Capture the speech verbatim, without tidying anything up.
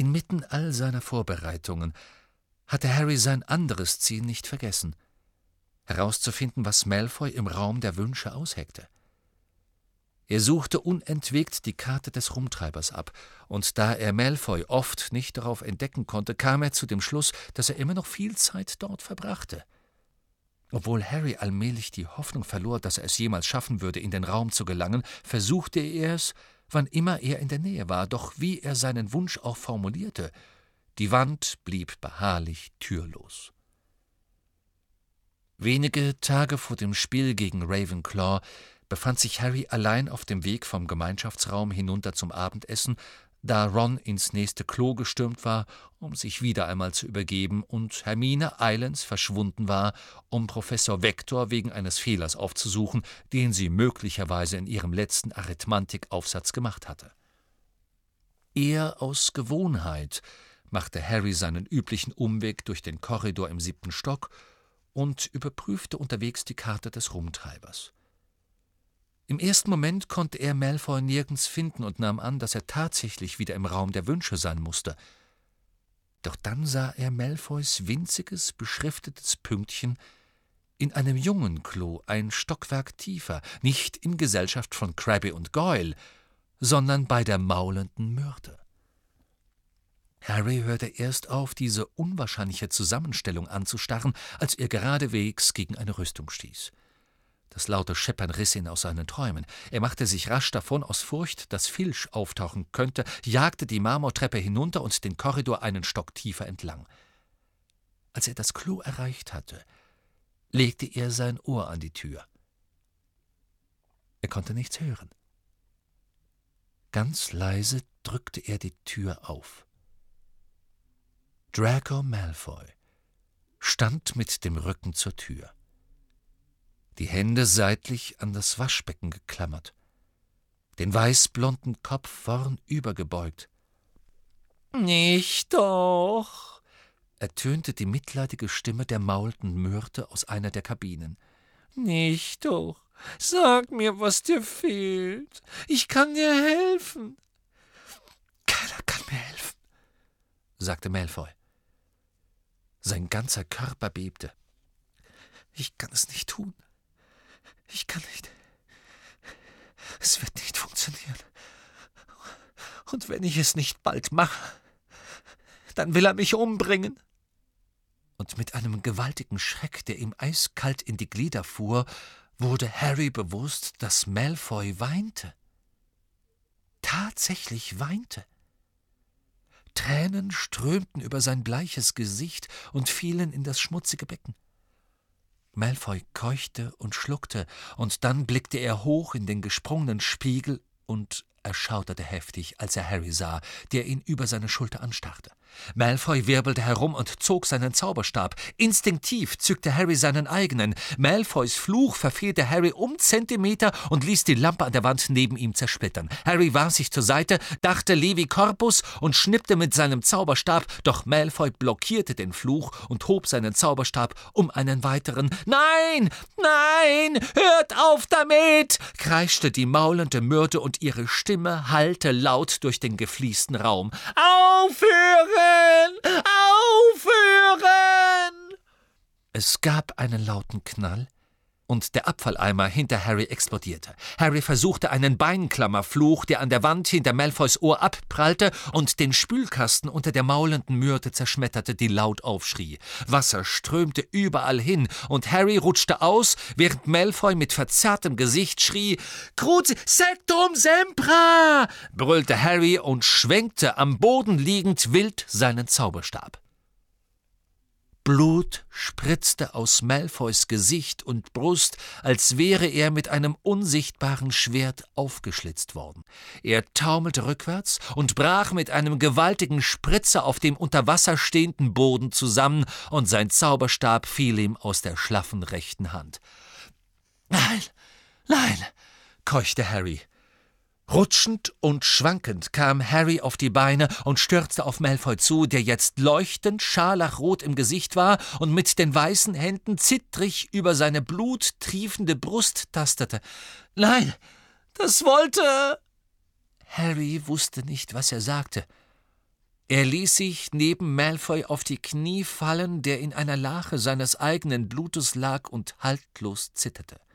Inmitten all seiner Vorbereitungen hatte Harry sein anderes Ziel nicht vergessen: herauszufinden, was Malfoy im Raum der Wünsche ausheckte. Er suchte unentwegt die Karte des Rumtreibers ab, und da er Malfoy oft nicht darauf entdecken konnte, kam er zu dem Schluss, dass er immer noch viel Zeit dort verbrachte. Obwohl Harry allmählich die Hoffnung verlor, dass er es jemals schaffen würde, in den Raum zu gelangen, versuchte er es, wann immer er in der Nähe war, doch wie er seinen Wunsch auch formulierte, die Wand blieb beharrlich türlos. Wenige Tage vor dem Spiel gegen Ravenclaw befand sich Harry allein auf dem Weg vom Gemeinschaftsraum hinunter zum Abendessen, da Ron ins nächste Klo gestürmt war, um sich wieder einmal zu übergeben, und Hermine eilends verschwunden war, um Professor Vector wegen eines Fehlers aufzusuchen, den sie möglicherweise in ihrem letzten Arithmetikaufsatz gemacht hatte. Eher aus Gewohnheit machte Harry seinen üblichen Umweg durch den Korridor im siebten Stock und überprüfte unterwegs die Karte des Rumtreibers. Im ersten Moment konnte er Malfoy nirgends finden und nahm an, dass er tatsächlich wieder im Raum der Wünsche sein musste. Doch dann sah er Malfoys winziges, beschriftetes Pünktchen in einem Jungenklo ein Stockwerk tiefer, nicht in Gesellschaft von Crabbe und Goyle, sondern bei der maulenden Myrte. Harry hörte erst auf, diese unwahrscheinliche Zusammenstellung anzustarren, als er geradewegs gegen eine Rüstung stieß. Das laute Scheppern riss ihn aus seinen Träumen. Er machte sich rasch davon aus Furcht, dass Filch auftauchen könnte, jagte die Marmortreppe hinunter und den Korridor einen Stock tiefer entlang. Als er das Klo erreicht hatte, legte er sein Ohr an die Tür. Er konnte nichts hören. Ganz leise drückte er die Tür auf. Draco Malfoy stand mit dem Rücken zur Tür, die Hände seitlich an das Waschbecken geklammert, den weißblonden Kopf vornüber gebeugt. »Nicht doch«, ertönte die mitleidige Stimme der maulenden Myrte aus einer der Kabinen. »Nicht doch, sag mir, was dir fehlt. Ich kann dir helfen.« »Keiner kann mir helfen«, sagte Malfoy. Sein ganzer Körper bebte. »Ich kann es nicht tun. Ich kann nicht. Es wird nicht funktionieren. Und wenn ich es nicht bald mache, dann will er mich umbringen.« Und mit einem gewaltigen Schreck, der ihm eiskalt in die Glieder fuhr, wurde Harry bewusst, dass Malfoy weinte. Tatsächlich weinte. Tränen strömten über sein bleiches Gesicht und fielen in das schmutzige Becken. Malfoy keuchte und schluckte, und dann blickte er hoch in den gesprungenen Spiegel und erschauderte heftig, als er Harry sah, der ihn über seine Schulter anstarrte. Malfoy wirbelte herum und zog seinen Zauberstab. Instinktiv zückte Harry seinen eigenen. Malfoys Fluch verfehlte Harry um Zentimeter und ließ die Lampe an der Wand neben ihm zersplittern. Harry warf sich zur Seite, dachte Levi Corpus und schnippte mit seinem Zauberstab, doch Malfoy blockierte den Fluch und hob seinen Zauberstab um einen weiteren. »Nein, nein, hört auf damit!« kreischte die maulende Myrte, und ihre Stimme hallte laut durch den gefliesten Raum. »Aufhören! Aufhören!« Es gab einen lauten Knall, und der Abfalleimer hinter Harry explodierte. Harry versuchte einen Beinklammerfluch, der an der Wand hinter Malfoys Ohr abprallte und den Spülkasten unter der maulenden Myrte zerschmetterte, die laut aufschrie. Wasser strömte überall hin, und Harry rutschte aus, während Malfoy mit verzerrtem Gesicht schrie. »Cruci sectum sempra«, brüllte Harry und schwenkte am Boden liegend wild seinen Zauberstab. Blut spritzte aus Malfoys Gesicht und Brust, als wäre er mit einem unsichtbaren Schwert aufgeschlitzt worden. Er taumelte rückwärts und brach mit einem gewaltigen Spritzer auf dem unter Wasser stehenden Boden zusammen, und sein Zauberstab fiel ihm aus der schlaffen rechten Hand. »Nein, nein«, keuchte Harry. Rutschend und schwankend kam Harry auf die Beine und stürzte auf Malfoy zu, der jetzt leuchtend scharlachrot im Gesicht war und mit den weißen Händen zittrig über seine bluttriefende Brust tastete. »Nein, das wollte...« Harry wusste nicht, was er sagte. Er ließ sich neben Malfoy auf die Knie fallen, der in einer Lache seines eigenen Blutes lag und haltlos zitterte.